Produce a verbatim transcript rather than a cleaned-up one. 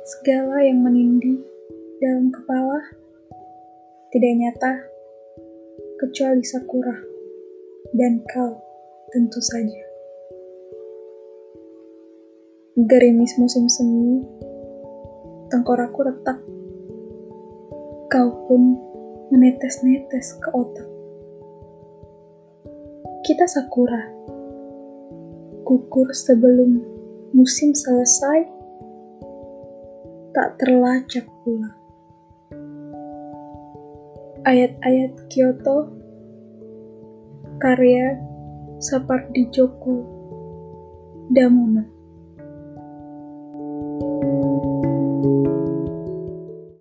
Segala yang menindih dalam kepala tidak nyata, kecuali Sakura dan kau tentu saja. Gerimis musim semi, tengkorakku retak. Kau pun menetes-netes ke otak. Kita Sakura, gugur sebelum musim selesai, tak terlacak pula. Ayat-ayat Kyoto, karya Sapardi Djoko Damono.